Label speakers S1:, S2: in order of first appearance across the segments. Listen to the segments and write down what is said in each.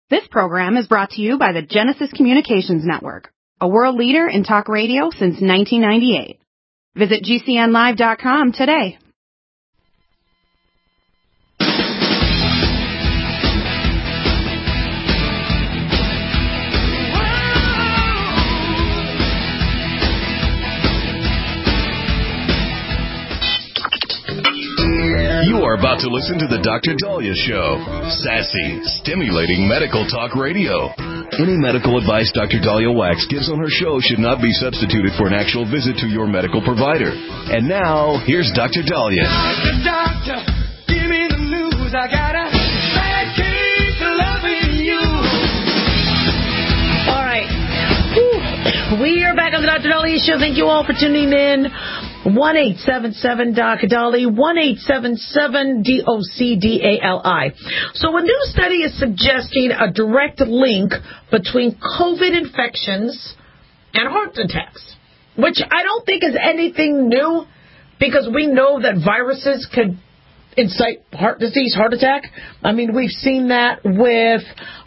S1: This program is brought to you by the Genesis Communications Network, a world leader in talk radio since 1998. Visit GCNlive.com today.
S2: You are about to listen to the Dr. Daliah Show. Sassy, stimulating medical talk radio. Any medical advice Dr. Daliah Wax gives on her show should not be substituted for an actual visit to your medical provider. And now, here's Dr. Daliah.
S3: Doctor, give me the news. I got a bad case of loving you.
S4: All right. We are back on the Dr. Daliah Show. Thank you all for tuning in. 1-877-DOC-DALI, 1-877-DOC-DALI. So a new study is suggesting a direct link between COVID infections and heart attacks, which I don't think is anything new because we know that viruses could incite heart disease, heart attack. I mean, we've seen that with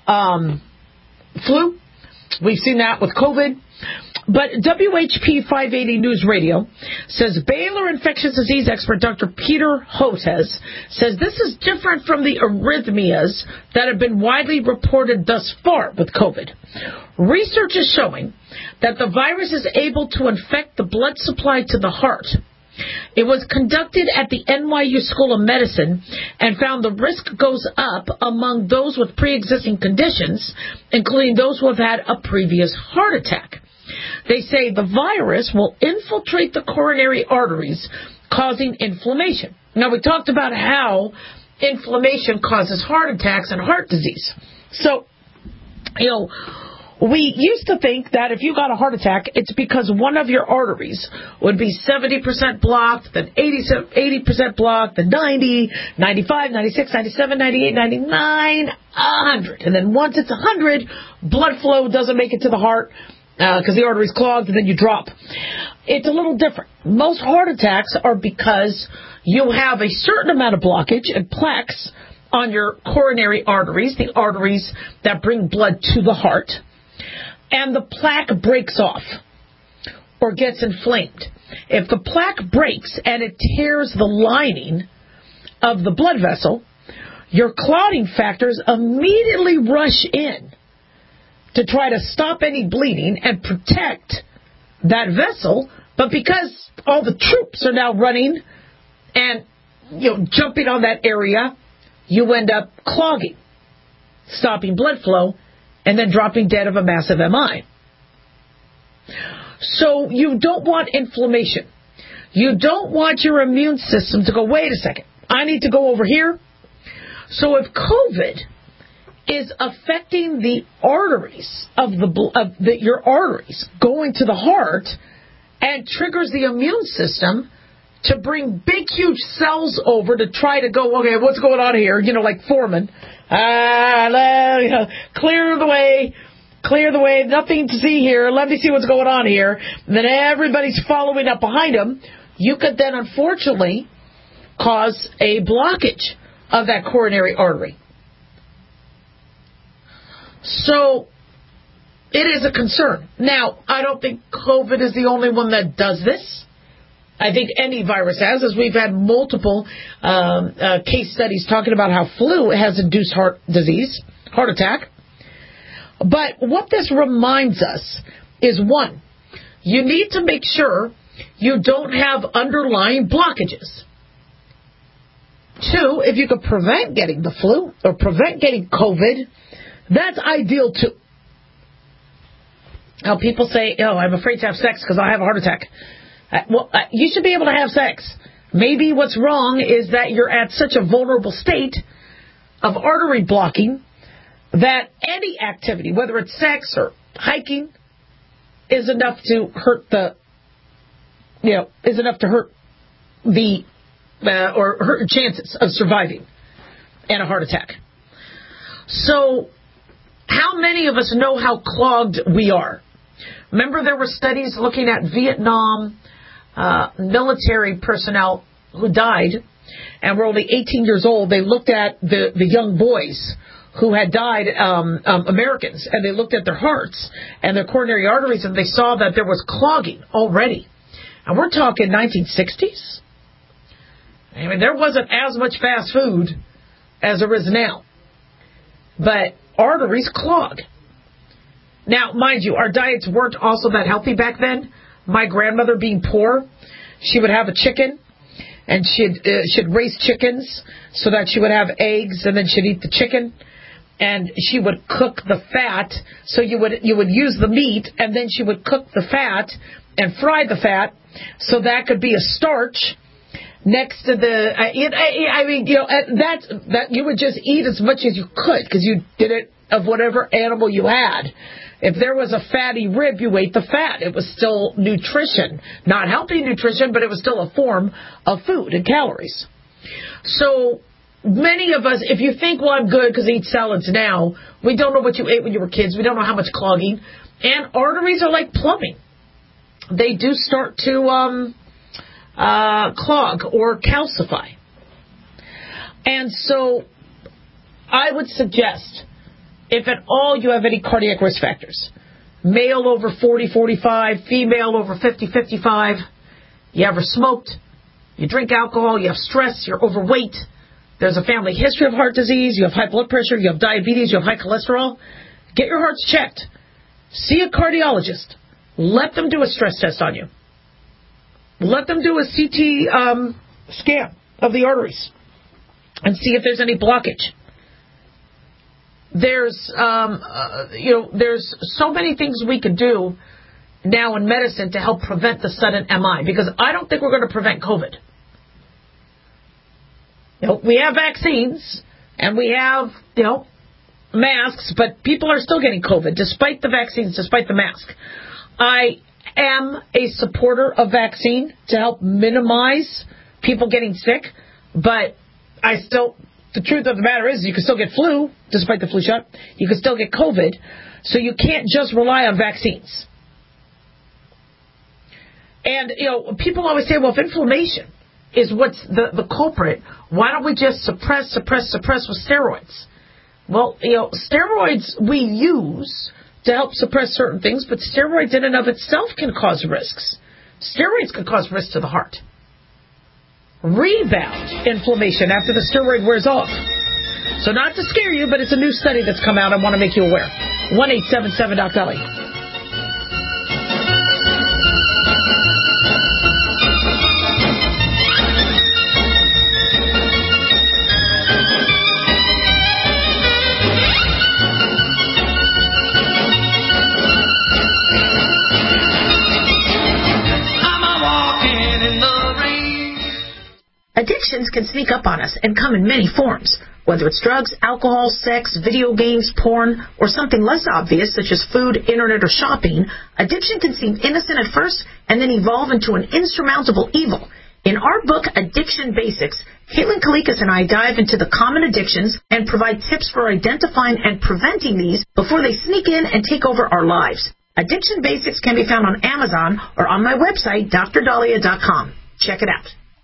S4: flu. We've seen that with COVID. But WHP 580 News Radio says Baylor infectious disease expert Dr. Peter Hotez says this is different from the arrhythmias that have been widely reported thus far with COVID. Research is showing that the virus is able to infect the blood supply to the heart. It was conducted at the NYU School of Medicine and found the risk goes up among those with pre-existing conditions, including those who have had a previous heart attack. They say the virus will infiltrate the coronary arteries, causing inflammation. Now, we talked about how inflammation causes heart attacks and heart disease. So, we used to think that if you got a heart attack, it's because one of your arteries would be 70% blocked, then 80% blocked, then 90, 95, 96, 97, 98, 99, 100. And then once it's 100, blood flow doesn't make it to the heart, because the artery's clogged, and then you drop. It's a little different. Most heart attacks are because you have a certain amount of blockage and plaques on your coronary arteries, the arteries that bring blood to the heart, and the plaque breaks off or gets inflamed. If the plaque breaks and it tears the lining of the blood vessel, your clotting factors immediately rush in to try to stop any bleeding and protect that vessel. But because all the troops are now running and jumping on that area, you end up clogging, stopping blood flow, and then dropping dead of a massive MI. So you don't want inflammation. You don't want your immune system to go, wait a second, I need to go over here. So if COVID is affecting the arteries your arteries going to the heart and triggers the immune system to bring big, huge cells over to try to go, okay, what's going on here? Like Foreman. Clear the way, nothing to see here. Let me see what's going on here. And then everybody's following up behind him. You could then, unfortunately, cause a blockage of that coronary artery. So it is a concern. Now, I don't think COVID is the only one that does this. I think any virus has, as we've had multiple case studies talking about how flu has induced heart disease, heart attack. But what this reminds us is, one, you need to make sure you don't have underlying blockages. Two, if you could prevent getting the flu or prevent getting COVID, that's ideal, too. Now, people say, I'm afraid to have sex because I have a heart attack. You should be able to have sex. Maybe what's wrong is that you're at such a vulnerable state of artery blocking that any activity, whether it's sex or hiking, is enough to hurt or hurt your chances of surviving and a heart attack. So, how many of us know how clogged we are? Remember, there were studies looking at Vietnam military personnel who died and were only 18 years old. They looked at the young boys who had died, Americans, and they looked at their hearts and their coronary arteries, and they saw that there was clogging already. And we're talking 1960s. I mean, there wasn't as much fast food as there is now. But arteries clog. Now, mind you, our diets weren't also that healthy back then. My grandmother, being poor, she would have a chicken, and she'd raise chickens so that she would have eggs, and then she'd eat the chicken, and she would cook the fat. So you would use the meat, and then she would cook the fat and fry the fat, so that could be a starch next to the. I mean, you know, that you would just eat as much as you could because you did it of whatever animal you had. If there was a fatty rib, you ate the fat. It was still nutrition. Not healthy nutrition, but it was still a form of food and calories. So many of us, if you think, well, I'm good because I eat salads now, we don't know what you ate when you were kids. We don't know how much clogging. And arteries are like plumbing. They do start to clog or calcify. And so I would suggest, if at all you have any cardiac risk factors, male over 40, 45, female over 50, 55, you ever smoked, you drink alcohol, you have stress, you're overweight, there's a family history of heart disease, you have high blood pressure, you have diabetes, you have high cholesterol, get your hearts checked. See a cardiologist. Let them do a stress test on you. Let them do a CT scan of the arteries and see if there's any blockage. There's so many things we could do now in medicine to help prevent the sudden MI, because I don't think we're going to prevent COVID. You know, we have vaccines and we have, you know, masks, but people are still getting COVID despite the vaccines, despite the mask. I am a supporter of vaccine to help minimize people getting sick, but the truth of the matter is you can still get flu despite the flu shot. You can still get COVID, so you can't just rely on vaccines. And, you know, people always say, well, if inflammation is what's the culprit, why don't we just suppress with steroids? Well, you know, steroids we use to help suppress certain things, but steroids in and of itself can cause risks. Steroids can cause risks to the heart. Rebound inflammation after the steroid wears off. So not to scare you, but it's a new study that's come out. I want to make you aware. 1-877-DOC-DOLLY.
S5: Addictions can sneak up on us and come in many forms, whether it's drugs, alcohol, sex, video games, porn, or something less obvious such as food, internet, or shopping. Addiction can seem innocent at first and then evolve into an insurmountable evil. In our book, Addiction Basics, Caitlin Kalikas and I dive into the common addictions and provide tips for identifying and preventing these before they sneak in and take over our lives. Addiction Basics can be found on Amazon or on my website, DrDahlia.com. Check it out.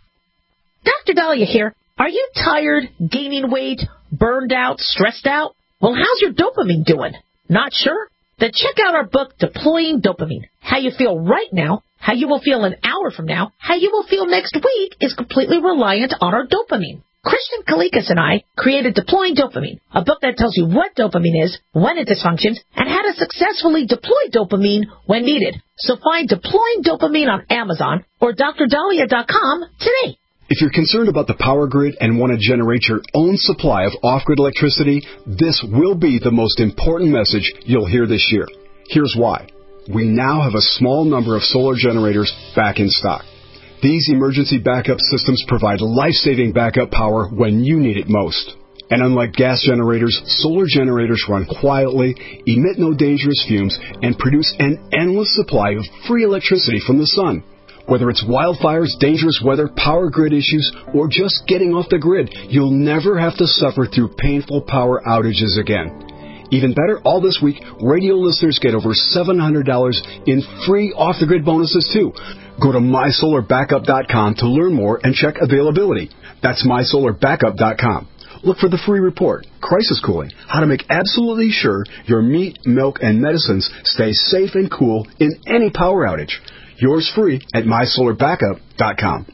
S4: Dr. Dahlia here. Are you tired, gaining weight, burned out, stressed out? Well, how's your dopamine doing? Not sure? Then check out our book, Deploying Dopamine. How you feel right now, how you will feel an hour from now, how you will feel next week is completely reliant on our dopamine. Christian Kalikas and I created Deploying Dopamine, a book that tells you what dopamine is, when it dysfunctions, and how to successfully deploy dopamine when needed. So find Deploying Dopamine on Amazon or DrDahlia.com today.
S6: If you're concerned about the power grid and want to generate your own supply of off-grid electricity, this will be the most important message you'll hear this year. Here's why. We now have a small number of solar generators back in stock. These emergency backup systems provide life-saving backup power when you need it most. And unlike gas generators, solar generators run quietly, emit no dangerous fumes, and produce an endless supply of free electricity from the sun. Whether it's wildfires, dangerous weather, power grid issues, or just getting off the grid, you'll never have to suffer through painful power outages again. Even better, all this week, radio listeners get over $700 in free off-the-grid bonuses, too. Go to MySolarBackup.com to learn more and check availability. That's MySolarBackup.com. Look for the free report, Crisis Cooling, how to make absolutely sure your meat, milk, and medicines stay safe and cool in any power outage. Yours free at mysolarbackup.com.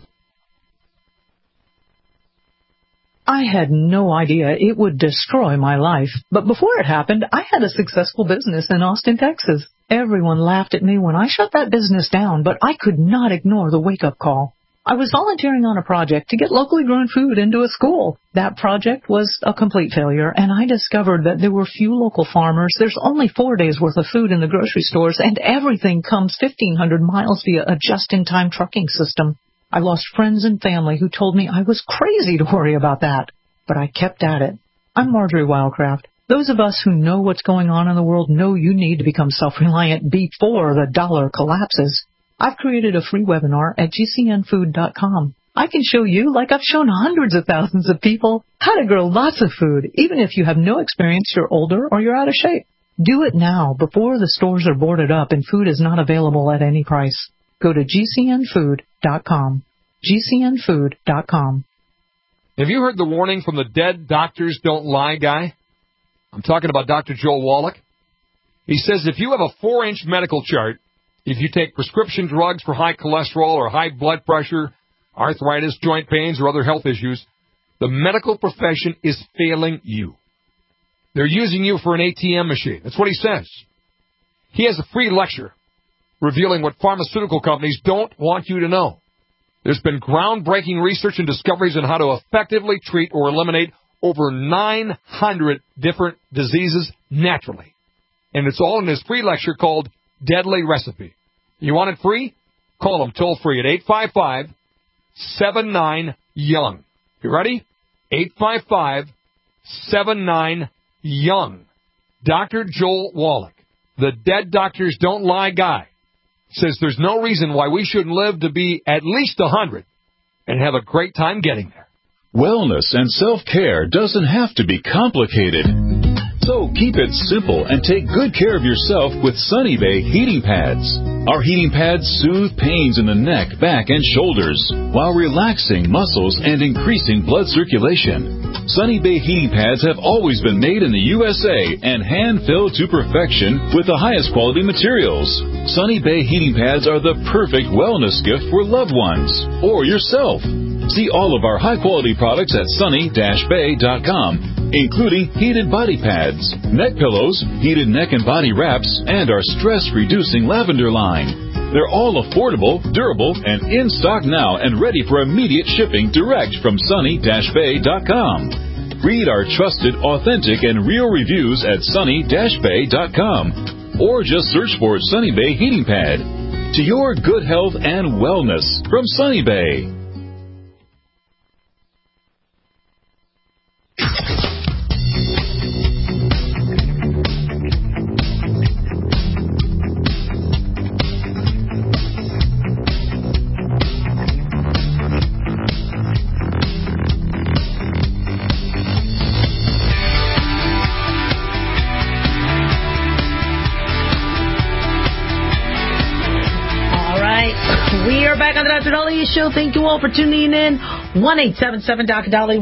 S7: I had no idea it would destroy my life. But before it happened, I had a successful business in Austin, Texas. Everyone laughed at me when I shut that business down, but I could not ignore the wake-up call. I was volunteering on a project to get locally grown food into a school. That project was a complete failure, and I discovered that there were few local farmers. There's only 4 days' worth of food in the grocery stores, and everything comes 1,500 miles via a just-in-time trucking system. I lost friends and family who told me I was crazy to worry about that. But I kept at it. I'm Marjorie Wildcraft. Those of us who know what's going on in the world know you need to become self-reliant before the dollar collapses. I've created a free webinar at gcnfood.com. I can show you, like I've shown hundreds of thousands of people, how to grow lots of food, even if you have no experience, you're older, or you're out of shape. Do it now, before the stores are boarded up and food is not available at any price. Go to gcnfood.com. gcnfood.com.
S8: Have you heard the warning from the Dead Doctors Don't Lie guy? I'm talking about Dr. Joel Wallach. He says if you have a 4-inch medical chart, if you take prescription drugs for high cholesterol or high blood pressure, arthritis, joint pains, or other health issues, the medical profession is failing you. They're using you for an ATM machine. That's what he says. He has a free lecture revealing what pharmaceutical companies don't want you to know. There's been groundbreaking research and discoveries on how to effectively treat or eliminate over 900 different diseases naturally. And it's all in his free lecture called Deadly Recipe. You want it free? Call him toll-free at 855-79-YOUNG. You ready? 855-79-YOUNG. Dr. Joel Wallach, the Dead Doctors Don't Lie guy, says there's no reason why we shouldn't live to be at least 100 and have a great time getting there.
S9: Wellness and self-care doesn't have to be complicated. So keep it simple and take good care of yourself with Sunny Bay heating pads. Our heating pads soothe pains in the neck, back, and shoulders while relaxing muscles and increasing blood circulation. Sunny Bay heating pads have always been made in the USA and hand-filled to perfection with the highest quality materials. Sunny Bay heating pads are the perfect wellness gift for loved ones or yourself. See all of our high-quality products at sunny-bay.com, including heated body pads, neck pillows, heated neck and body wraps, and our stress-reducing lavender line. They're all affordable, durable, and in stock now and ready for immediate shipping direct from sunny-bay.com. Read our trusted, authentic, and real reviews at sunny-bay.com, or just search for Sunny Bay Heating Pad. To your good health and wellness from Sunny Bay.
S4: Dr. Dahlia Show. Thank you all for tuning in. 1-877-Dr.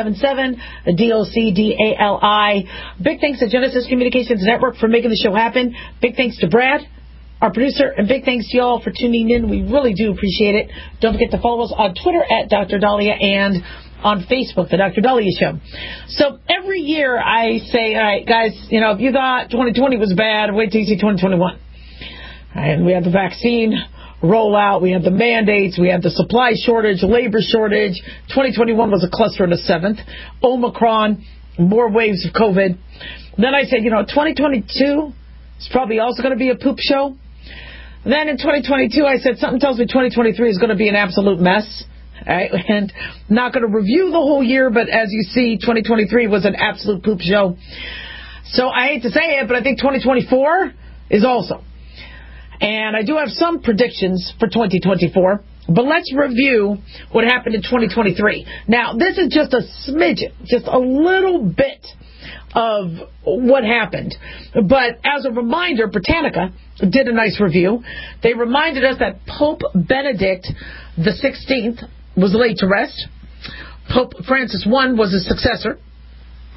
S4: 1-877-DOCDALI. Big thanks to Genesis Communications Network for making the show happen. Big thanks to Brad, our producer, and big thanks to y'all for tuning in. We really do appreciate it. Don't forget to follow us on Twitter at Dr. Dahlia and on Facebook, The Dr. Dahlia Show. So every year I say, all right, guys, if you thought 2020 was bad, wait till you see 2021. And we have the vaccine rollout, we have the mandates, we have the supply shortage, labor shortage. 2021 was a cluster in the 7th. Omicron, more waves of COVID. Then I said, 2022 is probably also going to be a poop show. Then in 2022, I said, something tells me 2023 is going to be an absolute mess. Right? And I'm not going to review the whole year, but as you see, 2023 was an absolute poop show. So I hate to say it, but I think 2024 is also. And I do have some predictions for 2024, but let's review what happened in 2023. Now, this is just a smidgen, just a little bit of what happened. But as a reminder, Britannica did a nice review. They reminded us that Pope Benedict XVI was laid to rest. Pope Francis I was his successor.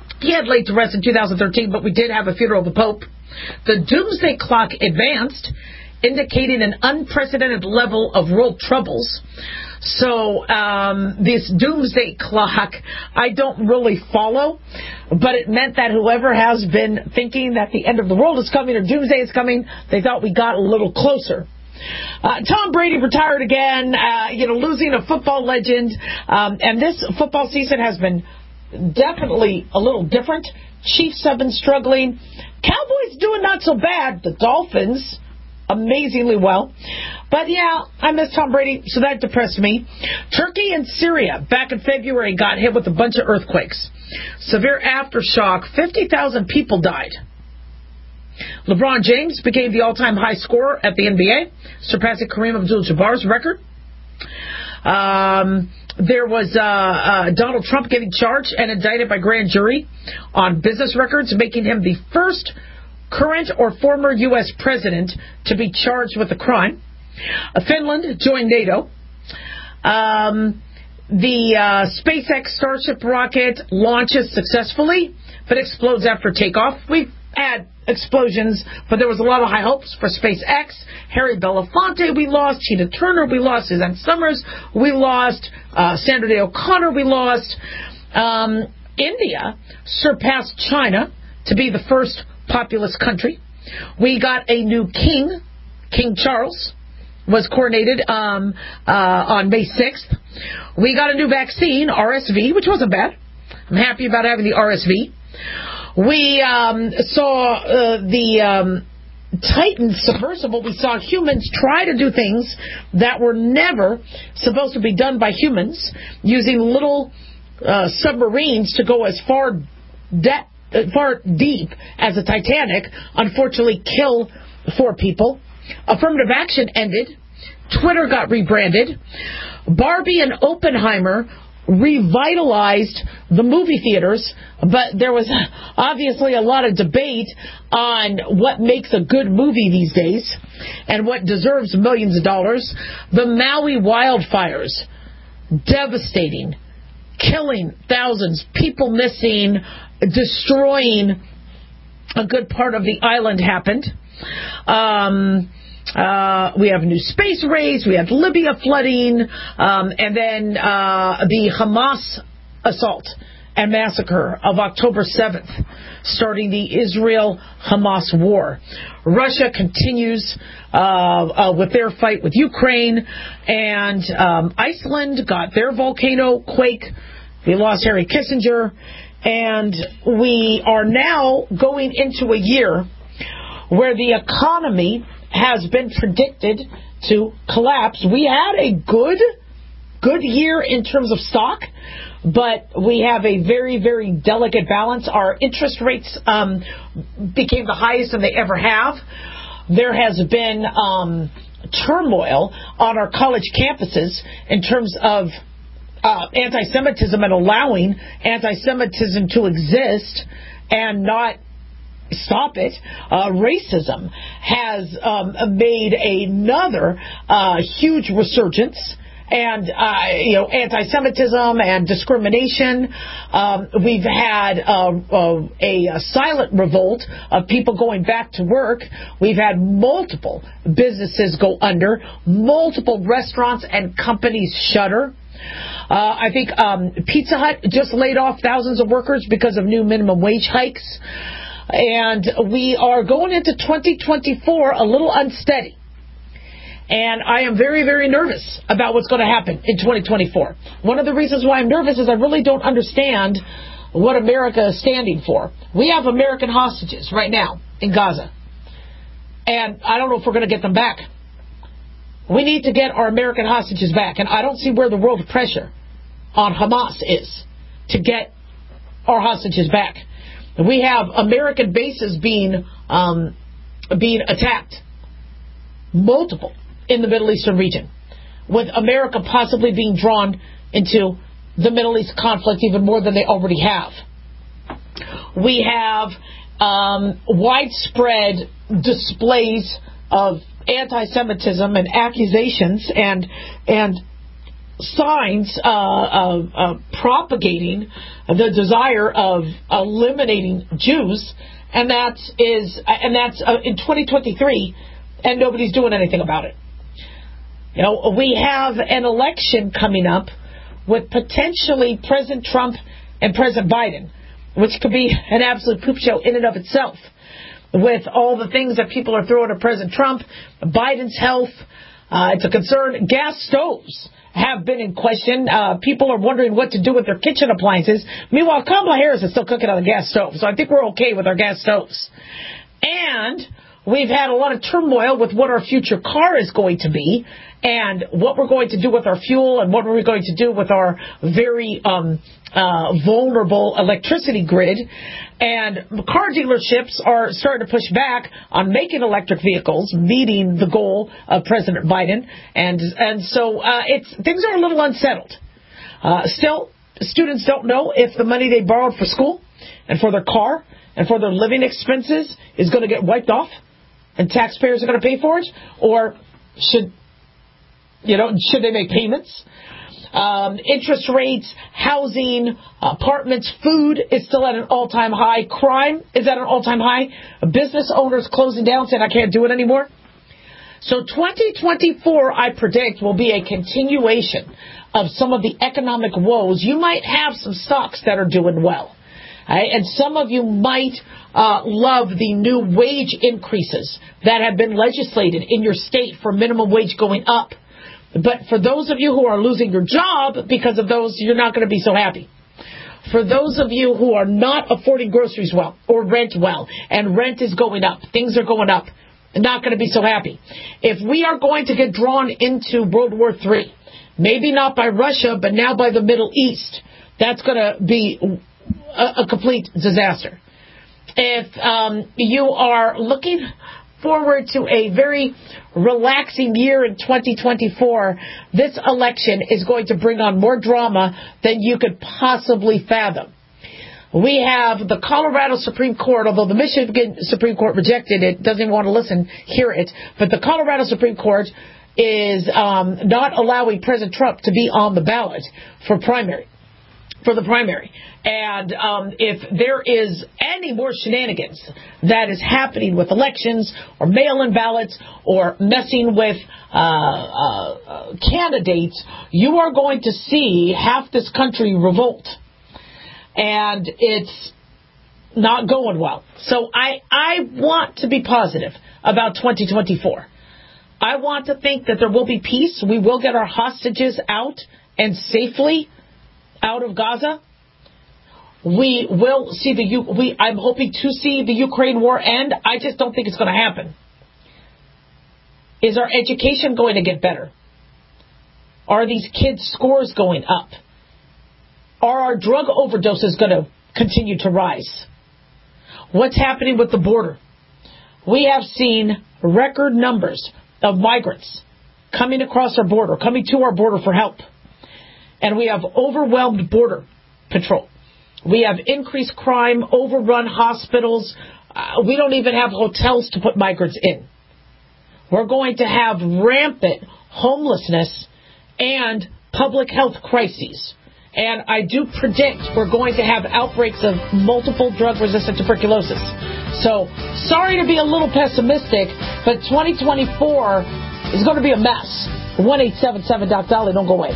S4: He had laid to rest in 2013, but we did have a funeral of the Pope. The doomsday clock advanced, indicating an unprecedented level of world troubles. So this doomsday clock, I don't really follow, but it meant that whoever has been thinking that the end of the world is coming or doomsday is coming, they thought we got a little closer. Tom Brady retired again, losing a football legend, and this football season has been definitely a little different. Chiefs have been struggling. Cowboys doing not so bad. The Dolphins amazingly well. But yeah, I miss Tom Brady, so that depressed me. Turkey and Syria back in February got hit with a bunch of earthquakes. Severe aftershock, 50,000 people died. LeBron James became the all-time high scorer at the NBA, surpassing Kareem Abdul-Jabbar's record. There was Donald Trump getting charged and indicted by grand jury on business records, making him the first current or former U.S. president to be charged with a crime. Finland joined NATO. The SpaceX Starship rocket launches successfully, but explodes after takeoff. We've had explosions, but there was a lot of high hopes for SpaceX. Harry Belafonte we lost, Tina Turner we lost, Suzanne Summers we lost, Sandra Day O'Connor we lost. India surpassed China to be the first populous country. We got a new king. King Charles was coronated on May 6th. We got a new vaccine, RSV, which wasn't bad. I'm happy about having the RSV. We saw the Titan submersible. We saw humans try to do things that were never supposed to be done by humans, using little submarines to go as far deep as the Titanic, unfortunately kill 4 people. Affirmative action ended. Twitter got rebranded. Barbie and Oppenheimer revitalized the movie theaters, but there was obviously a lot of debate on what makes a good movie these days and what deserves millions of dollars. The Maui wildfires, devastating, killing thousands, people missing, destroying a good part of the island happened. We have a new space race. We have Libya flooding, and then the Hamas assault and massacre of October 7th, starting the Israel-Hamas war. Russia continues with their fight with Ukraine, and Iceland got their volcano quake. We lost Harry Kissinger, and we are now going into a year where the economy has been predicted to collapse. We had a good year in terms of stock, but we have a very, very delicate balance. Our interest rates became the highest than they ever have. There has been turmoil on our college campuses in terms of anti-Semitism and allowing anti-Semitism to exist and not stop it. Racism has made another huge resurgence, and anti-Semitism and discrimination. We've had a silent revolt of people going back to work. We've had multiple businesses go under, multiple restaurants and companies shutter. I think Pizza Hut just laid off thousands of workers because of new minimum wage hikes. And we are going into 2024 a little unsteady. And I am very, very nervous about what's going to happen in 2024. One of the reasons why I'm nervous is I really don't understand what America is standing for. We have American hostages right now in Gaza. And I don't know if we're going to get them back. We need to get our American hostages back. And I don't see where the world pressure on Hamas is to get our hostages back. We have American bases being attacked, multiple, in the Middle Eastern region, with America possibly being drawn into the Middle East conflict even more than they already have. We have widespread displays of anti-Semitism and accusations and signs propagating the desire of eliminating Jews, and that's in 2023, and nobody's doing anything about it. You know, we have an election coming up with potentially President Trump and President Biden, which could be an absolute poop show in and of itself, with all the things that people are throwing at President Trump, Biden's health. It's a concern. Gas stoves have been in question. People are wondering what to do with their kitchen appliances. Meanwhile, Kamala Harris is still cooking on a gas stove, so I think we're okay with our gas stoves. And we've had a lot of turmoil with what our future car is going to be, and what we're going to do with our fuel, and what we're going to do with our very vulnerable electricity grid. And car dealerships are starting to push back on making electric vehicles, meeting the goal of President Biden. And so things are a little unsettled. Still, students don't know if the money they borrowed for school and for their car and for their living expenses is going to get wiped off and taxpayers are going to pay for it, or should they make payments? Interest rates, housing, apartments, food is still at an all-time high. Crime is at an all-time high. Business owners closing down, saying, I can't do it anymore. So 2024, I predict, will be a continuation of some of the economic woes. You might have some stocks that are doing well. Right? And some of you might love the new wage increases that have been legislated in your state for minimum wage going up. But for those of you who are losing your job because of those, you're not going to be so happy. For those of you who are not affording groceries well or rent well, and rent is going up, things are going up, not going to be so happy. If we are going to get drawn into World War III, maybe not by Russia, but now by the Middle East, that's going to be a complete disaster. If you are looking forward to a very relaxing year in 2024, this election is going to bring on more drama than you could possibly fathom. We have the Colorado Supreme Court, although the Michigan Supreme Court rejected it, doesn't even want to hear it, but the Colorado Supreme Court is not allowing President Trump to be on the ballot for the primary. And if there is any more shenanigans that is happening with elections or mail-in ballots or messing with candidates, you are going to see half this country revolt. And it's not going well. So I want to be positive about 2024. I want to think that there will be peace. We will get our hostages out and safely out of Gaza. We will see I'm hoping to see the Ukraine war end. I just don't think it's going to happen. Is our education going to get better? Are these kids' scores going up? Are our drug overdoses going to continue to rise? What's happening with the border? We have seen record numbers of migrants coming across our border, coming to our border for help. And we have overwhelmed border patrol. We have increased crime, overrun hospitals. We don't even have hotels to put migrants in. We're going to have rampant homelessness and public health crises. And I do predict we're going to have outbreaks of multiple drug-resistant tuberculosis. So, sorry to be a little pessimistic, but 2024 is going to be a mess. 1-877-DOC-DOLLY. Don't go away.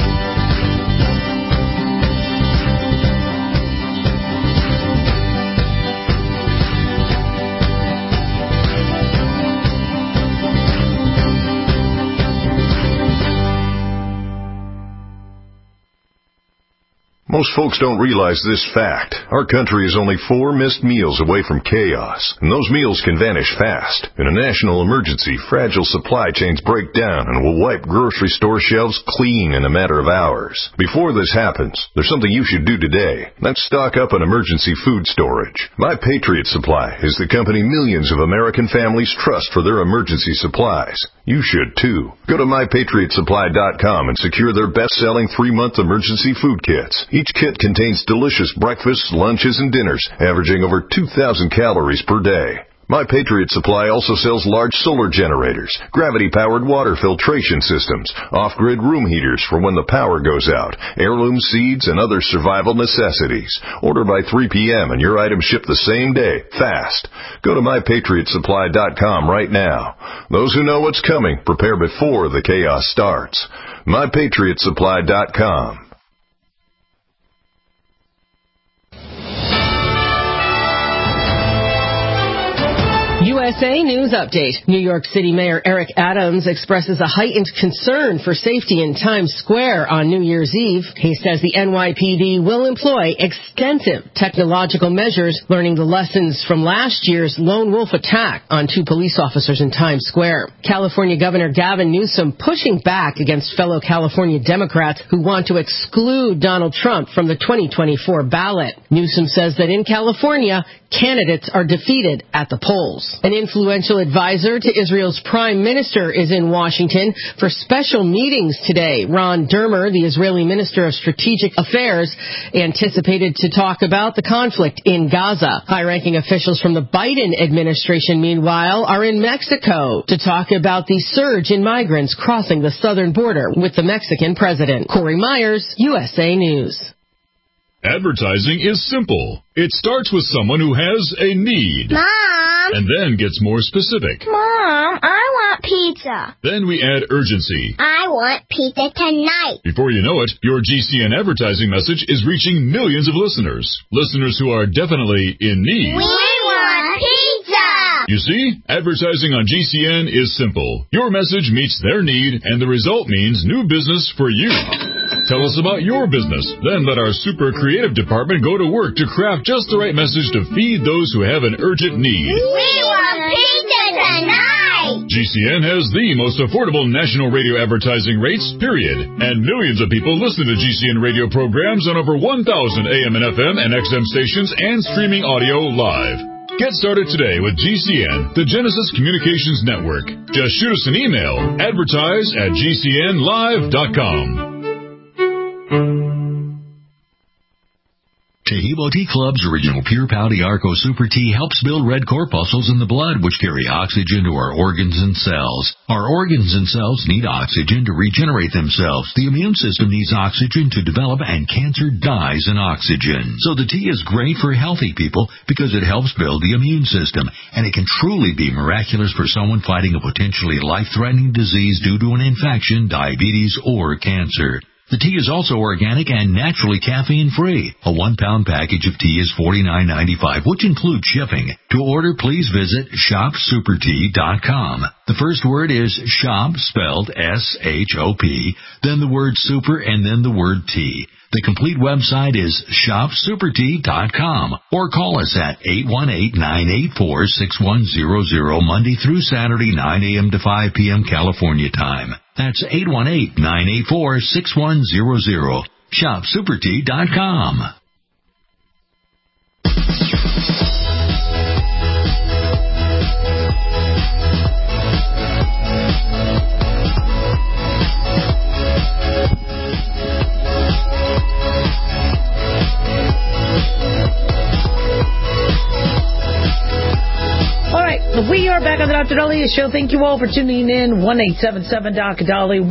S10: Most folks don't realize this fact. Our country is only 4 missed meals away from chaos, and those meals can vanish fast. In a national emergency, fragile supply chains break down and will wipe grocery store shelves clean in a matter of hours. Before this happens, there's something you should do today. That's stock up on emergency food storage. My Patriot Supply is the company millions of American families trust for their emergency supplies. You should too. Go to MyPatriotSupply.com and secure their best-selling 3-month emergency food kits. Each kit contains delicious breakfasts, lunches, and dinners, averaging over 2,000 calories per day. My Patriot Supply also sells large solar generators, gravity-powered water filtration systems, off-grid room heaters for when the power goes out, heirloom seeds, and other survival necessities. Order by 3 p.m. and your items ship the same day, fast. Go to MyPatriotSupply.com right now. Those who know what's coming prepare before the chaos starts. MyPatriotSupply.com.
S11: USA News Update. New York City Mayor Eric Adams expresses a heightened concern for safety in Times Square on New Year's Eve. He says the NYPD will employ extensive technological measures, learning the lessons from last year's lone wolf attack on 2 police officers in Times Square. California Governor Gavin Newsom pushing back against fellow California Democrats who want to exclude Donald Trump from the 2024 ballot. Newsom says that in California, candidates are defeated at the polls. An influential advisor to Israel's prime minister is in Washington for special meetings today. Ron Dermer, the Israeli Minister of Strategic Affairs, anticipated to talk about the conflict in Gaza. High-ranking officials from the Biden administration, meanwhile, are in Mexico to talk about the surge in migrants crossing the southern border with the Mexican president. Corey Myers, USA News.
S9: Advertising is simple. It starts with someone who has a need.
S12: Mom!
S9: And then gets more specific.
S12: Mom, I want pizza.
S9: Then we add urgency.
S12: I want pizza tonight.
S9: Before you know it, your GCN advertising message is reaching millions of listeners. Listeners who are definitely in need.
S12: We want pizza!
S9: You see, advertising on GCN is simple. Your message meets their need, and the result means new business for you. Tell us about your business. Then let our super creative department go to work to craft just the right message to feed those who have an urgent need.
S12: We want pizza tonight!
S9: GCN has the most affordable national radio advertising rates, period. And millions of people listen to GCN radio programs on over 1,000 AM and FM and XM stations and streaming audio live. Get started today with GCN, the Genesis Communications Network. Just shoot us an email, advertise@gcnlive.com.
S13: Tahibo Tea Club's original Pure Pau Arco Super Tea helps build red corpuscles in the blood, which carry oxygen to our organs and cells. Our organs and cells need oxygen to regenerate themselves. The immune system needs oxygen to develop, and cancer dies in oxygen. So the tea is great for healthy people because it helps build the immune system, and it can truly be miraculous for someone fighting a potentially life-threatening disease due to an infection, diabetes, or cancer. The tea is also organic and naturally caffeine-free. A 1-pound package of tea is $49.95, which includes shipping. To order, please visit shopsupertea.com. The first word is shop, spelled S-H-O-P, then the word super, and then the word tea. The complete website is shopsupertea.com, or call us at 818-984-6100 Monday through Saturday, 9 a.m. to 5 p.m. California time. That's 818-984-6100. shopsupertea.com.
S4: We are back on the Dr. Daliah Show. Thank you all for tuning in. 1-877-Dr.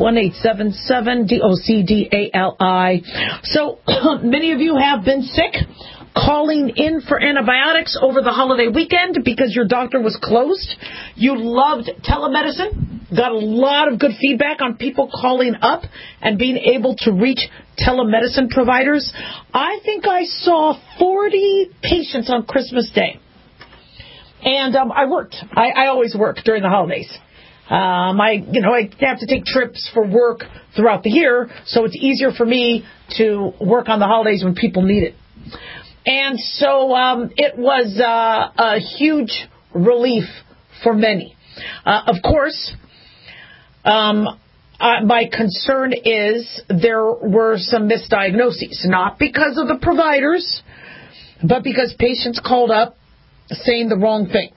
S4: 1-877-DOCDALI. So, many of you have been sick, calling in for antibiotics over the holiday weekend because your doctor was closed. You loved telemedicine. Got a lot of good feedback on people calling up and being able to reach telemedicine providers. I think I saw 40 patients on Christmas Day. And I worked. I always work during the holidays. I have to take trips for work throughout the year, so it's easier for me to work on the holidays when people need it. And so it was a huge relief for many. Of course, my concern is there were some misdiagnoses, not because of the providers, but because patients called up saying the wrong thing.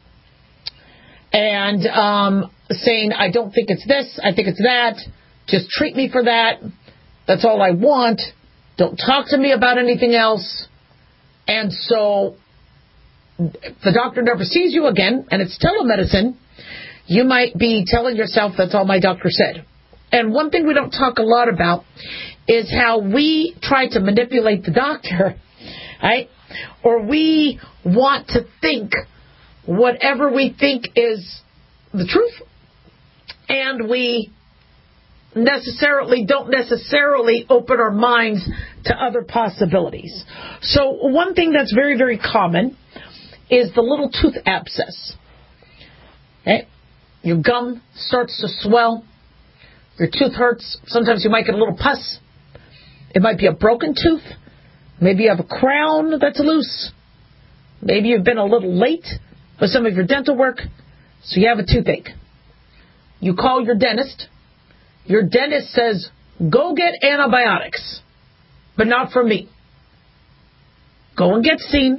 S4: And saying, I don't think it's this, I think it's that, just treat me for that, that's all I want, don't talk to me about anything else. And so if the doctor never sees you again, and it's telemedicine, you might be telling yourself, that's all my doctor said. And one thing we don't talk a lot about is how we try to manipulate the doctor, right? Or we want to think whatever we think is the truth, and we don't necessarily open our minds to other possibilities. So one thing that's very, very common is the little tooth abscess. Okay? Your gum starts to swell. Your tooth hurts. Sometimes you might get a little pus. It might be a broken tooth. Maybe you have a crown that's loose. Maybe you've been a little late with some of your dental work, so you have a toothache. You call your dentist. Your dentist says, go get antibiotics, but not from me. Go and get seen.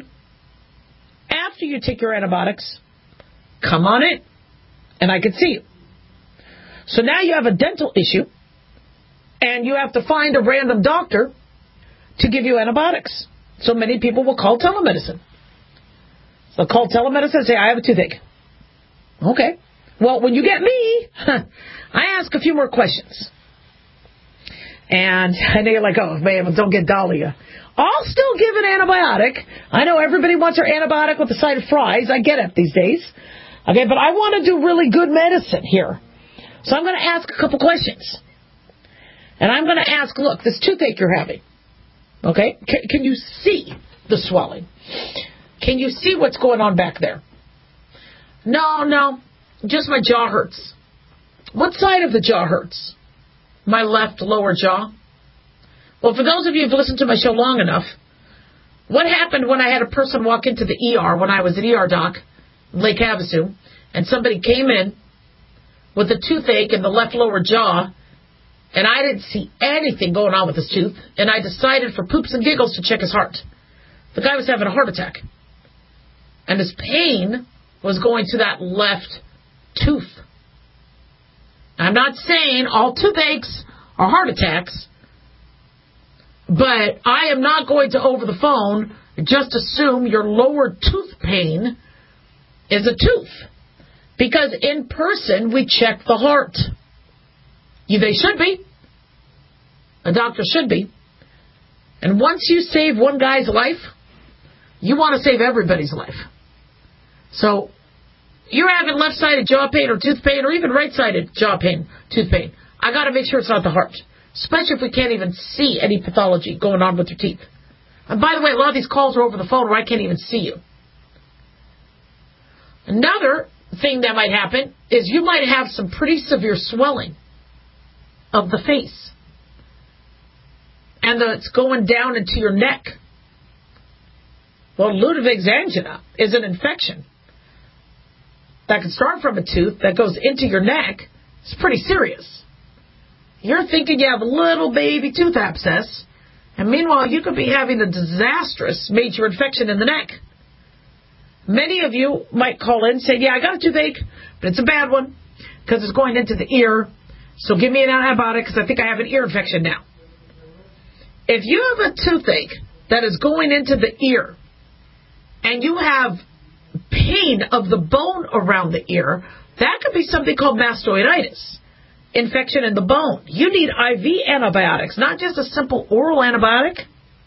S4: After you take your antibiotics, come on in, and I can see you. So now you have a dental issue, and you have to find a random doctor to give you antibiotics. So many people will call telemedicine. They'll call telemedicine and say, I have a toothache. Okay. Well, when you get me, I ask a few more questions. And I know you're like, oh, man, don't get Dahlia. I'll still give an antibiotic. I know everybody wants their antibiotic with a side of fries. I get it these days. Okay, but I want to do really good medicine here. So I'm going to ask a couple questions. And I'm going to ask, look, this toothache you're having, okay, can you see the swelling? Can you see what's going on back there? No, just my jaw hurts. What side of the jaw hurts? My left lower jaw. Well, for those of you who've listened to my show long enough, what happened when I had a person walk into the ER when I was an ER doc in Lake Havasu, and somebody came in with a toothache in the left lower jaw, and I didn't see anything going on with his tooth, and I decided for poops and giggles to check his heart. The guy was having a heart attack, and his pain was going to that left tooth. I'm not saying all toothaches are heart attacks, but I am not going to, over the phone, just assume your lower tooth pain is a tooth. Because in person, we check the heart. They should be. A doctor should be. And once you save one guy's life, you want to save everybody's life. So you're having left-sided jaw pain or tooth pain or even right-sided jaw pain, tooth pain. I got to make sure it's not the heart, especially if we can't even see any pathology going on with your teeth. And by the way, a lot of these calls are over the phone where I can't even see you. Another thing that might happen is you might have some pretty severe swelling of the face. And it's going down into your neck. Well, Ludwig's angina is an infection that can start from a tooth that goes into your neck. It's pretty serious. You're thinking you have a little baby tooth abscess, and meanwhile you could be having a disastrous major infection in the neck. Many of you might call in and say, yeah, I got a toothache, but it's a bad one because it's going into the ear, so give me an antibiotic because I think I have an ear infection now. If you have a toothache that is going into the ear and you have pain of the bone around the ear, that could be something called mastoiditis, infection in the bone. You need IV antibiotics, not just a simple oral antibiotic.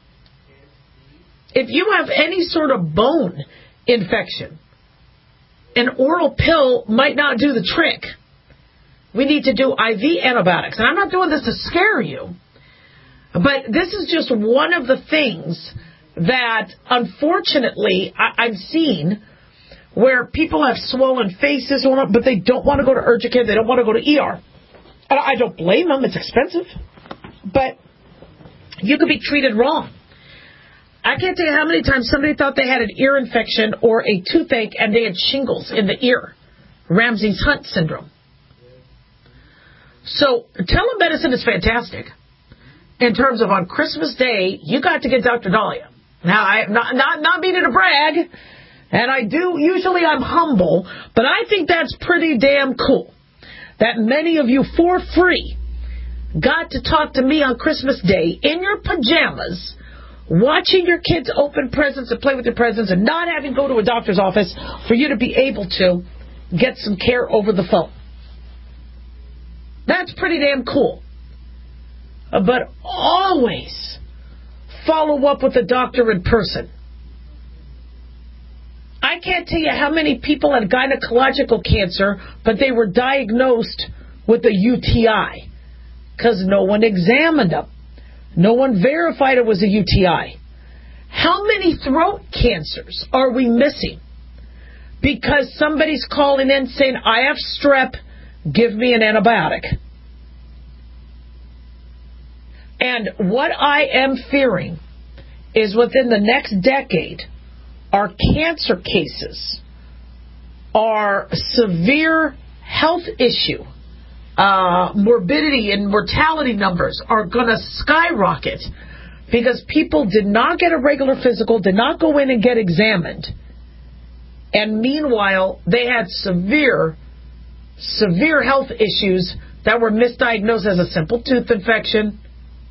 S4: If you have any sort of bone infection, an oral pill might not do the trick. We need to do IV antibiotics. And I'm not doing this to scare you, but this is just one of the things that, unfortunately, I've seen where people have swollen faces, but they don't want to go to urgent care. They don't want to go to ER. And I don't blame them. It's expensive. But you could be treated wrong. I can't tell you how many times somebody thought they had an ear infection or a toothache and they had shingles in the ear. Ramsay-Hunt syndrome. So telemedicine is fantastic in terms of on Christmas Day, you got to get Dr. Dahlia. Now, I'm not meaning to brag, and I'm humble, but I think that's pretty damn cool that many of you for free got to talk to me on Christmas Day in your pajamas watching your kids open presents and play with their presents and not having to go to a doctor's office for you to be able to get some care over the phone. That's pretty damn cool. But always follow up with a doctor in person. I can't tell you how many people had gynecological cancer, but they were diagnosed with a UTI because no one examined them. No one verified it was a UTI. How many throat cancers are we missing? Because somebody's calling in saying, I have strep, give me an antibiotic. And what I am fearing is within the next decade, our cancer cases, our severe health issue, morbidity and mortality numbers are going to skyrocket because people did not get a regular physical, did not go in and get examined. And meanwhile, they had severe health issues that were misdiagnosed as a simple tooth infection,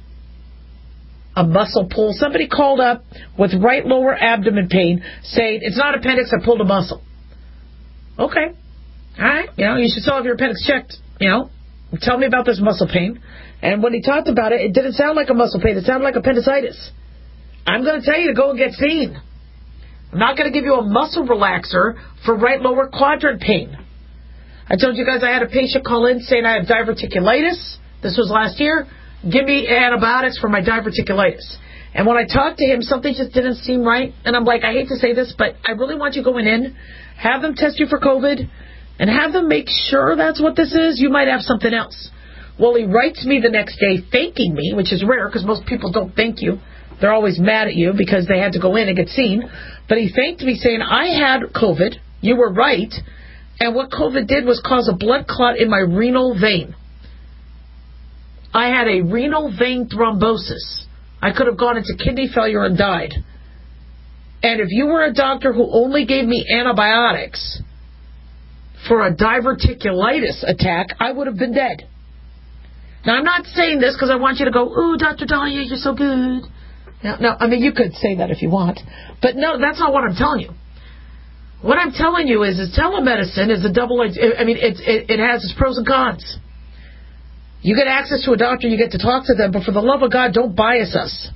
S4: a muscle pull. Somebody called up with right lower abdomen pain saying, it's not appendix, I pulled a muscle. Okay. All right. You should still have your appendix checked. Tell me about this muscle pain. And when he talked about it, it didn't sound like a muscle pain. It sounded like appendicitis. I'm going to tell you to go and get seen. I'm not going to give you a muscle relaxer for right lower quadrant pain. I told you guys I had a patient call in saying I have diverticulitis. This was last year. Give me antibiotics for my diverticulitis. And when I talked to him, something just didn't seem right. And I'm like, I hate to say this, but I really want you going in, have them test you for COVID, and have them make sure that's what this is. You might have something else. Well, he writes me the next day thanking me, which is rare because most people don't thank you. They're always mad at you because they had to go in and get seen. But he thanked me saying, I had COVID. You were right. And what COVID did was cause a blood clot in my renal vein. I had a renal vein thrombosis. I could have gone into kidney failure and died. And if you were a doctor who only gave me antibiotics for a diverticulitis attack, I would have been dead. Now, I'm not saying this because I want you to go, ooh, Dr. Dahlia, you're so good. No, I mean, you could say that if you want. But no, that's not what I'm telling you. What I'm telling you is telemedicine is a double-edged... it has its pros and cons. You get access to a doctor, you get to talk to them, but for the love of God, don't bias us.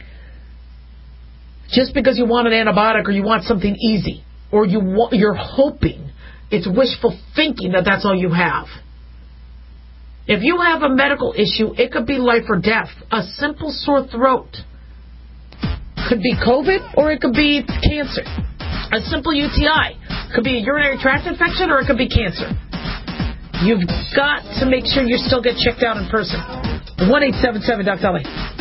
S4: Just because you want an antibiotic or you want something easy, or you're hoping, it's wishful thinking that that's all you have. If you have a medical issue, it could be life or death. A simple sore throat could be COVID or it could be cancer. A simple UTI could be a urinary tract infection or it could be cancer. You've got to make sure you still get checked out in person. 1-877-Doc-Dolly.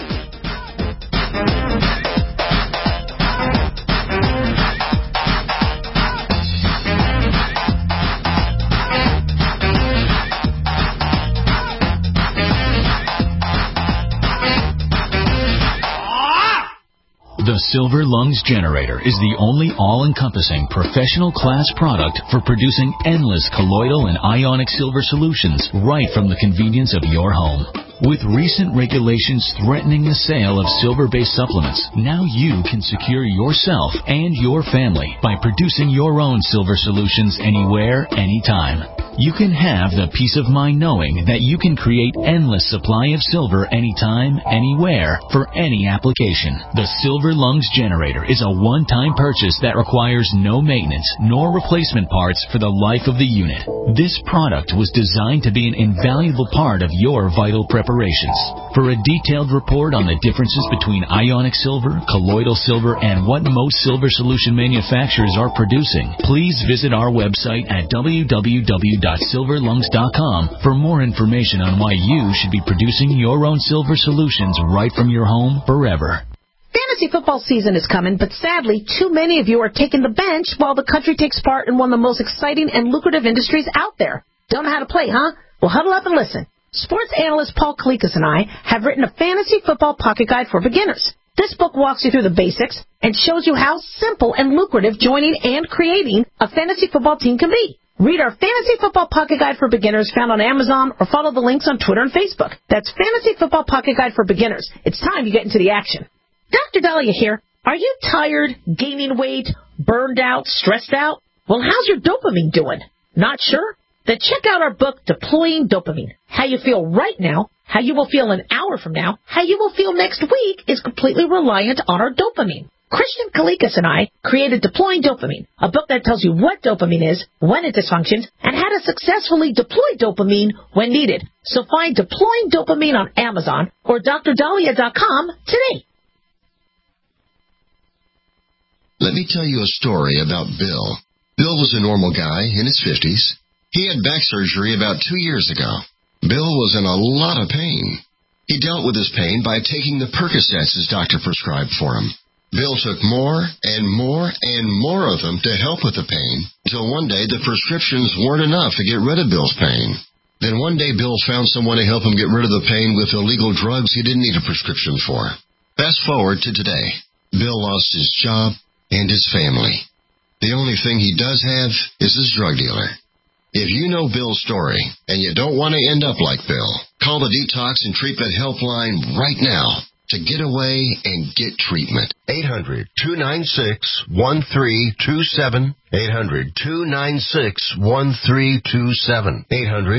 S9: The Silver Lungs Generator is the only all-encompassing professional class product for producing endless colloidal and ionic silver solutions right from the convenience of your home. With recent regulations threatening the sale of silver-based supplements, now you can secure yourself and your family by producing your own silver solutions anywhere, anytime. You can have the peace of mind knowing that you can create endless supply of silver anytime, anywhere, for any application. The Silver Lungs Generator is a one-time purchase that requires no maintenance nor replacement parts for the life of the unit. This product was designed to be an invaluable part of your vital preparations. For a detailed report on the differences between ionic silver, colloidal silver, and what most silver solution manufacturers are producing, please visit our website at www.silverlungs.com for more information on why you should be producing your own silver solutions right from your home forever.
S5: Fantasy football season is coming, but sadly, too many of you are taking the bench while the country takes part in one of the most exciting and lucrative industries out there. Don't know how to play, huh? Well, huddle up and listen. Sports analyst Paul Kalikas and I have written a fantasy football pocket guide for beginners. This book walks you through the basics and shows you how simple and lucrative joining and creating a fantasy football team can be. Read our Fantasy Football Pocket Guide for Beginners found on Amazon or follow the links on Twitter and Facebook. That's Fantasy Football Pocket Guide for Beginners. It's time you get into the action. Dr. Dahlia here. Are you tired, gaining weight, burned out, stressed out? Well, how's your dopamine doing? Not sure? Then check out our book, Deploying Dopamine. How you feel right now, how you will feel an hour from now, how you will feel next week is completely reliant on our dopamine. Christian Kalikas and I created Deploying Dopamine, a book that tells you what dopamine is, when it dysfunctions, and how to successfully deploy dopamine when needed. So find Deploying Dopamine on Amazon or drdahlia.com today.
S14: Let me tell you a story about Bill. Bill was a normal guy in his 50s. He had back surgery about 2 years ago. Bill was in a lot of pain. He dealt with his pain by taking the Percocets his doctor prescribed for him. Bill took more and more and more of them to help with the pain, until one day the prescriptions weren't enough to get rid of Bill's pain. Then one day Bill found someone to help him get rid of the pain with illegal drugs he didn't need a prescription for. Fast forward to today. Bill lost his job and his family. The only thing he does have is his drug dealer. If you know Bill's story and you don't want to end up like Bill, call the Detox and Treatment Helpline right now to get away and get treatment.
S15: 800-296-1327. 800-296-1327.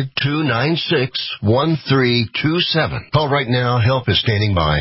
S15: 800-296-1327. Call right now. Help is standing by.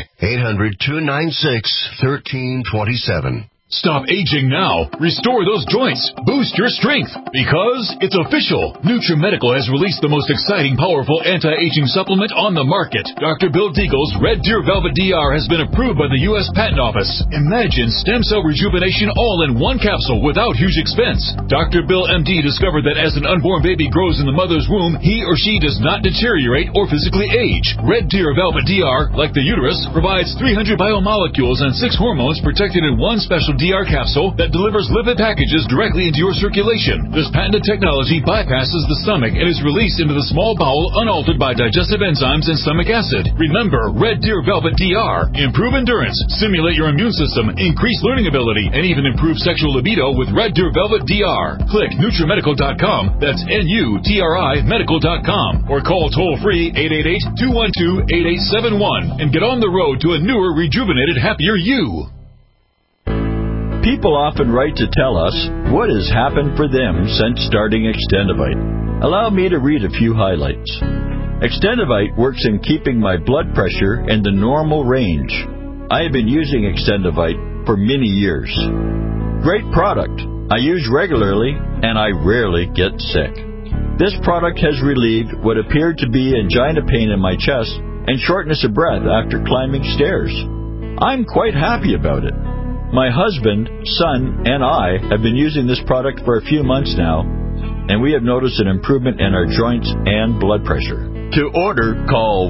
S15: 800-296-1327.
S9: Stop aging now. Restore those joints. Boost your strength. Because it's official. NutriMedical has released the most exciting, powerful anti-aging supplement on the market. Dr. Bill Deagle's Red Deer Velvet DR has been approved by the U.S. Patent Office. Imagine stem cell rejuvenation all in one capsule without huge expense. Dr. Bill MD discovered that as an unborn baby grows in the mother's womb, he or she does not deteriorate or physically age. Red Deer Velvet DR, like the uterus, provides 300 biomolecules and 6 hormones protected in one special DR capsule that delivers lipid packages directly into your circulation. This patented technology bypasses the stomach and is released into the small bowel unaltered by digestive enzymes and stomach acid. Remember, Red Deer Velvet DR. Improve endurance, stimulate your immune system, increase learning ability, and even improve sexual libido with Red Deer Velvet DR. Click NutriMedical.com, that's NUTRI Medical.com, or call toll-free 888-212-8871 and get on the road to a newer, rejuvenated, happier you.
S16: People often write to tell us what has happened for them since starting Extendivite. Allow me to read a few highlights. Extendivite works in keeping my blood pressure in the normal range. I have been using Extendivite for many years. Great product. I use regularly and I rarely get sick. This product has relieved what appeared to be angina pain in my chest and shortness of breath after climbing stairs. I'm quite happy about it. My husband, son, and I have been using this product for a few months now, and we have noticed an improvement in our joints and blood pressure. To order, call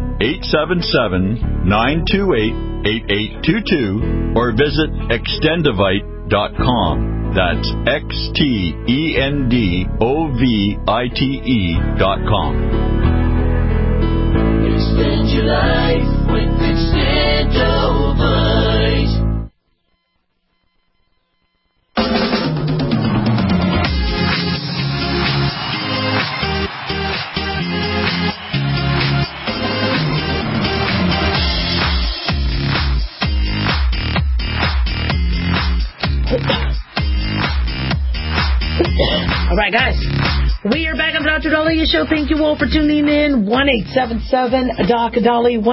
S16: 1-877-928-8822 or visit Extendivite.com. That's XTENDOVITE.com.
S3: Extend your life with Extendivite.
S5: All right, guys. We are back on the Dr. Dahlia Show. Thank you all for tuning in. 1-877-DOC-DALI,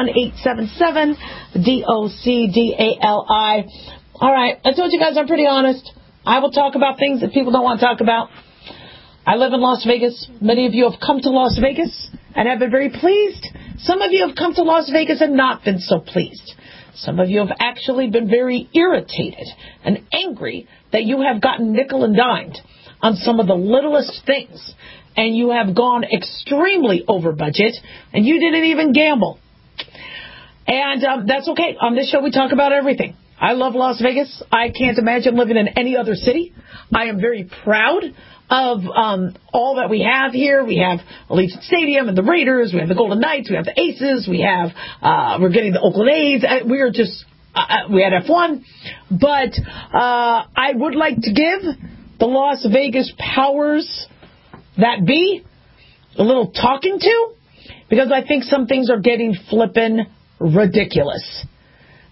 S5: 1-877-DOCDALI. All right, I told you guys I'm pretty honest. I will talk about things that people don't want to talk about. I live in Las Vegas. Many of you have come to Las Vegas and have been very pleased. Some of you have come to Las Vegas and not been so pleased. Some of you have actually been very irritated and angry that you have gotten nickel and dimed on some of the littlest things, and you have gone extremely over budget, and you didn't even gamble. And that's okay. On this show, we talk about everything. I love Las Vegas. I can't imagine living in any other city. I am very proud of all that we have here. We have Allegiant Stadium and the Raiders. We have the Golden Knights. We have the Aces. We have we're getting the Oakland A's. We are just we had F1. But I would like to give the Las Vegas powers that be a little talking to, because I think some things are getting flippin' ridiculous.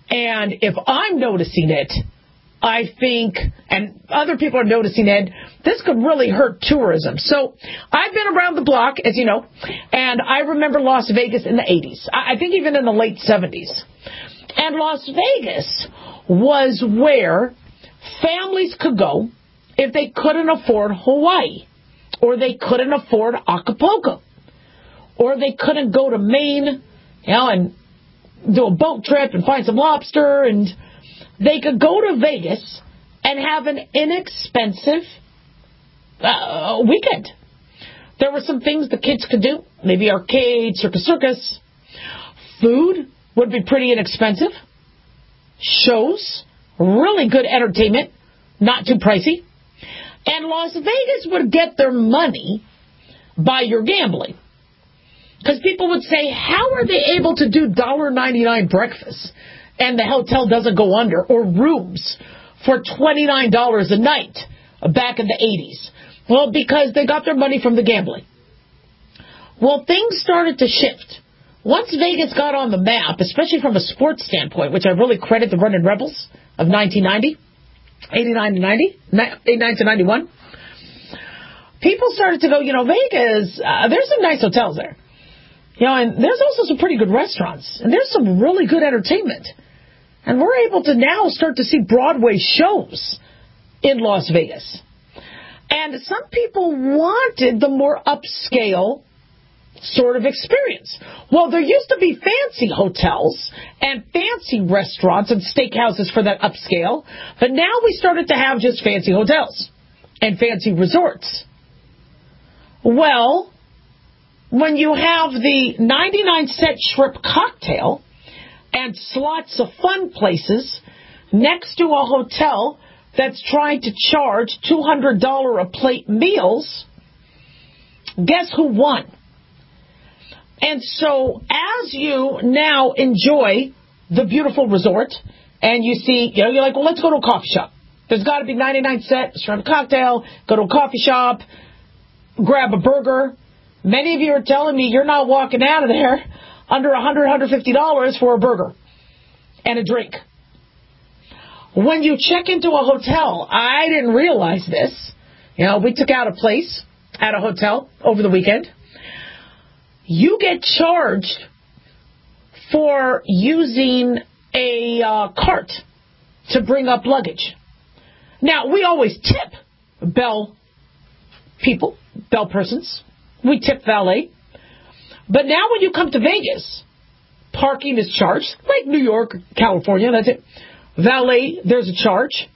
S4: And if I'm noticing it, I think, and other people are noticing it, this could really hurt tourism. So I've been around the block, as you know, and I remember Las Vegas in the 80s. I think even in the late 70s. And Las Vegas was where families could go if they couldn't afford Hawaii, or they couldn't afford Acapulco, or they couldn't go to Maine, and do a boat trip and find some lobster, and they could go to Vegas and have an inexpensive weekend. There were some things the kids could do, maybe arcade, circus. Food would be pretty inexpensive. Shows, really good entertainment, not too pricey. And Las Vegas would get their money by your gambling. Because people would say, how are they able to do $1.99 breakfast and the hotel doesn't go under, or rooms for $29 a night back in the 80s? Well, because they got their money from the gambling. Well, things started to shift. Once Vegas got on the map, especially from a sports standpoint, which I really credit the Running Rebels of 1990, 89 to 91, people started to go, Vegas, there's some nice hotels there. And there's also some pretty good restaurants. And there's some really good entertainment. And we're able to now start to see Broadway shows in Las Vegas. And some people wanted the more upscale sort of experience. Well, there used to be fancy hotels and fancy restaurants and steakhouses for that upscale. But now we started to have just fancy hotels and fancy resorts. Well, when you have the 99-cent shrimp cocktail and slots of fun places next to a hotel that's trying to charge $200 a plate meals, guess who won? And so as you now enjoy the beautiful resort and you see, you're like, well, let's go to a coffee shop. There's got to be 99-cent shrimp cocktail, go to a coffee shop, grab a burger. Many of you are telling me you're not walking out of there under $100, $150 for a burger and a drink. When you check into a hotel, I didn't realize this. We took out a place at a hotel over the weekend. You get charged for using a cart to bring up luggage. Now, we always tip bell people, bell persons. We tip valet. But now when you come to Vegas, parking is charged, like New York, California, that's it. Valet, there's a charge.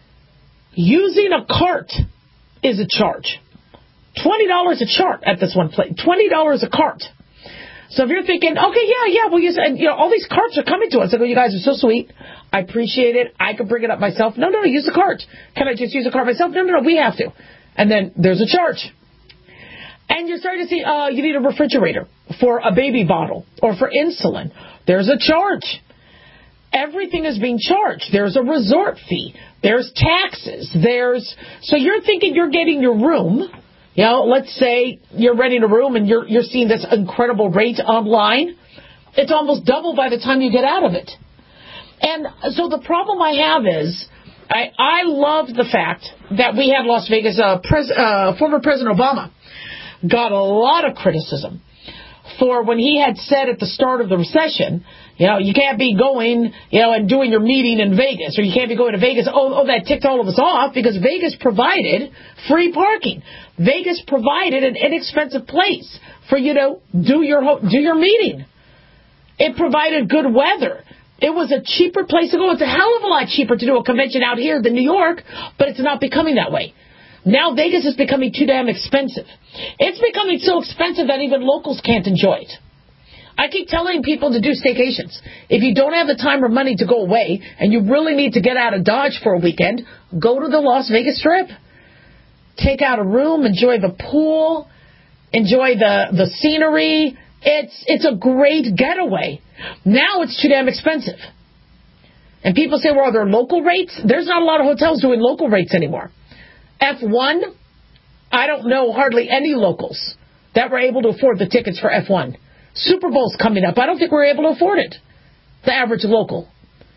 S4: Using a cart is a charge. $20 a chart at this one place. $20 a cart. So if you're thinking, okay, yeah, we'll use it. And, all these carts are coming to us. I go, you guys are so sweet. I appreciate it. I can bring it up myself. No, use the cart. Can I just use the cart myself? No, we have to. And then there's a charge. And you're starting to see, you need a refrigerator for a baby bottle or for insulin. There's a charge. Everything is being charged. There's a resort fee. There's taxes. So you're thinking you're getting your room. Let's say you're renting a room and you're seeing this incredible rate online. It's almost double by the time you get out of it. And so the problem I have is I love the fact that we had Las Vegas, former President Obama got a lot of criticism for when he had said at the start of the recession, you can't be going, and doing your meeting in Vegas, or you can't be going to Vegas. Oh, that ticked all of us off because Vegas provided free parking. Vegas provided an inexpensive place for you to do your meeting. It provided good weather. It was a cheaper place to go. It's a hell of a lot cheaper to do a convention out here than New York, but it's not becoming that way. Now Vegas is becoming too damn expensive. It's becoming so expensive that even locals can't enjoy it. I keep telling people to do staycations. If you don't have the time or money to go away and you really need to get out of Dodge for a weekend, go to the Las Vegas Strip. Take out a room, enjoy the pool, enjoy the scenery. It's a great getaway. Now it's too damn expensive. And people say, well, are there local rates? There's not a lot of hotels doing local rates anymore. F1, I don't know hardly any locals that were able to afford the tickets for F1. Super Bowl's coming up. I don't think we're able to afford it, the average local.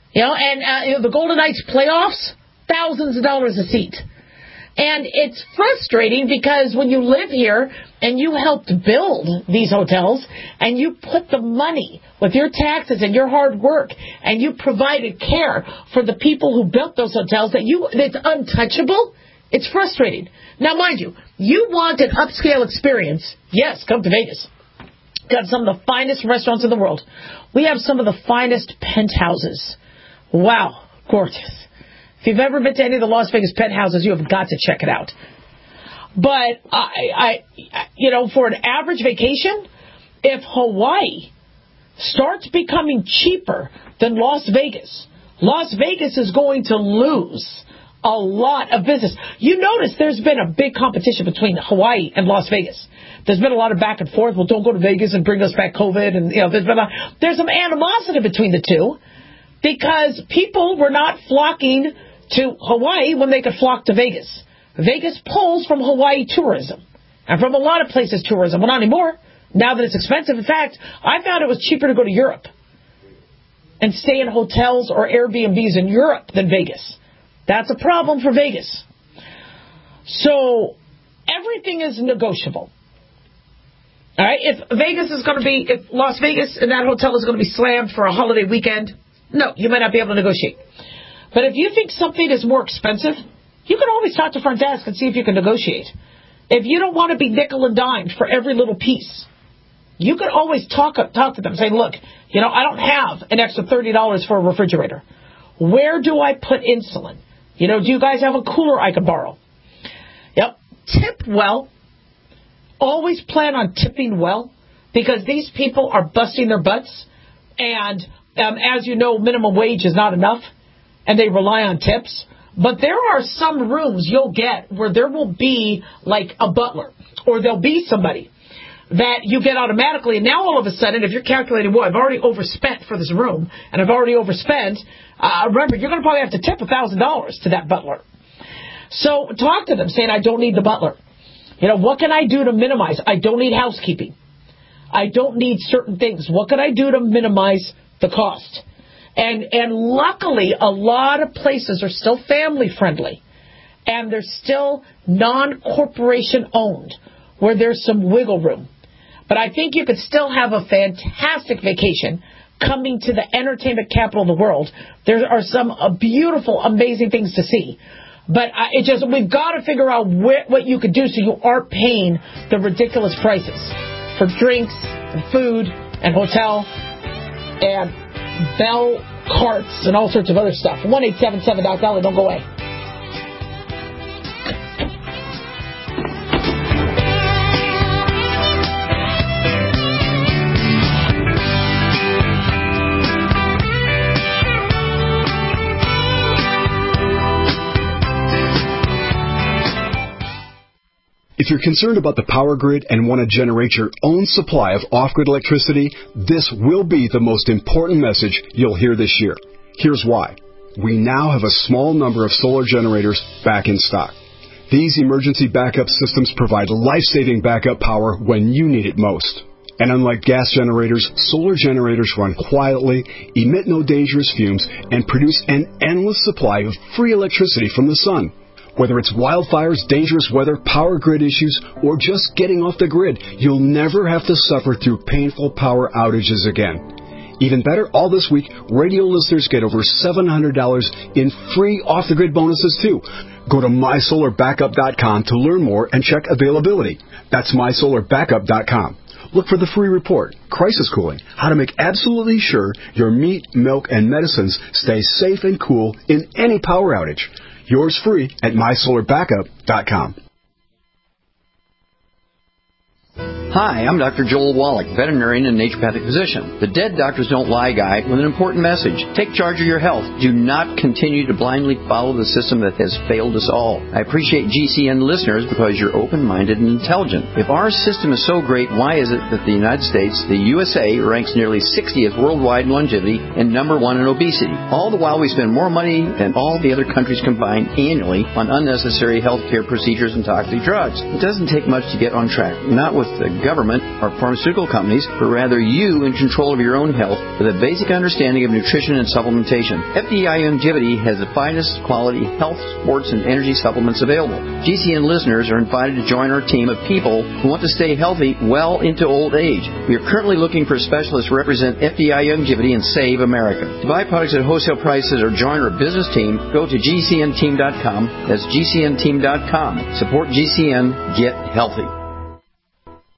S4: And the Golden Knights playoffs, thousands of dollars a seat. And it's frustrating because when you live here and you helped build these hotels and you put the money with your taxes and your hard work and you provided care for the people who built those hotels that's untouchable, it's frustrating. Now, mind you, you want an upscale experience. Yes, come to Vegas. Got some of the finest restaurants in the world. We have some of the finest penthouses. Wow, gorgeous. If you've ever been to any of the Las Vegas penthouses, you have got to check it out. But, for an average vacation, if Hawaii starts becoming cheaper than Las Vegas is going to lose a lot of business. You notice there's been a big competition between Hawaii and Las Vegas. There's been a lot of back and forth. Well, don't go to Vegas and bring us back COVID. And, there's some animosity between the two because people were not flocking to Hawaii when they could flock to Vegas. Vegas pulls from Hawaii tourism and from a lot of places tourism. Well, not anymore. Now that it's expensive. In fact, I found it was cheaper to go to Europe and stay in hotels or Airbnbs in Europe than Vegas. That's a problem for Vegas. So everything is negotiable. All right. If Las Vegas and that hotel is going to be slammed for a holiday weekend, no, you might not be able to negotiate. But if you think something is more expensive, you can always talk to front desk and see if you can negotiate. If you don't want to be nickel and dimed for every little piece, you can always talk to them. Say, look, I don't have an extra $30 for a refrigerator. Where do I put insulin? Do you guys have a cooler I could borrow? Yep. Tip well. Always plan on tipping well because these people are busting their butts. And as you know, minimum wage is not enough. And they rely on tips. But there are some rooms you'll get where there will be like a butler or there'll be somebody that you get automatically. And now all of a sudden, if you're calculating, I've already overspent for this room and I've already overspent, remember, you're going to probably have to tip $1,000 to that butler. So talk to them saying, I don't need the butler. What can I do to minimize? I don't need housekeeping. I don't need certain things. What can I do to minimize the cost? And luckily, a lot of places are still family friendly. And they're still non-corporation owned, where there's some wiggle room. But I think you could still have a fantastic vacation coming to the entertainment capital of the world. There are some beautiful, amazing things to see. But we've got to figure out what you could do so you aren't paying the ridiculous prices for drinks and food and hotel and bell carts and all sorts of other stuff. 1-877-DOC-DOLLAR. Don't go away.
S6: If you're concerned about the power grid and want to generate your own supply of off-grid electricity, this will be the most important message you'll hear this year. Here's why. We now have a small number of solar generators back in stock. These emergency backup systems provide life-saving backup power when you need it most. And unlike gas generators, solar generators run quietly, emit no dangerous fumes, and produce an endless supply of free electricity from the sun. Whether it's wildfires, dangerous weather, power grid issues, or just getting off the grid, you'll never have to suffer through painful power outages again. Even better, all this week, radio listeners get over $700 in free off-the-grid bonuses, too. Go to MySolarBackup.com to learn more and check availability. That's MySolarBackup.com. Look for the free report, Crisis Cooling, how to make absolutely sure your meat, milk, and medicines stay safe and cool in any power outage. Yours free at MySolarBackup.com.
S17: Hi, I'm Dr. Joel Wallach, veterinarian and naturopathic physician. The Dead Doctors Don't Lie guy with an important message. Take charge of your health. Do not continue to blindly follow the system that has failed us all. I appreciate GCN listeners because you're open-minded and intelligent. If our system is so great, why is it that the United States, the USA, ranks nearly 60th worldwide in longevity and number 1 in obesity? All the while we spend more money than all the other countries combined annually on unnecessary health care procedures and toxic drugs. It doesn't take much to get on track. Not with the government or pharmaceutical companies, but rather you in control of your own health with a basic understanding of nutrition and supplementation. FDI Longevity has the finest quality health, sports, and energy supplements available. GCN listeners are invited to join our team of people who want to stay healthy well into old age. We are currently looking for specialists to represent FDI Longevity and Save America. To buy products at wholesale prices or join our business team, go to GCNteam.com. That's GCNteam.com. Support GCN. Get healthy.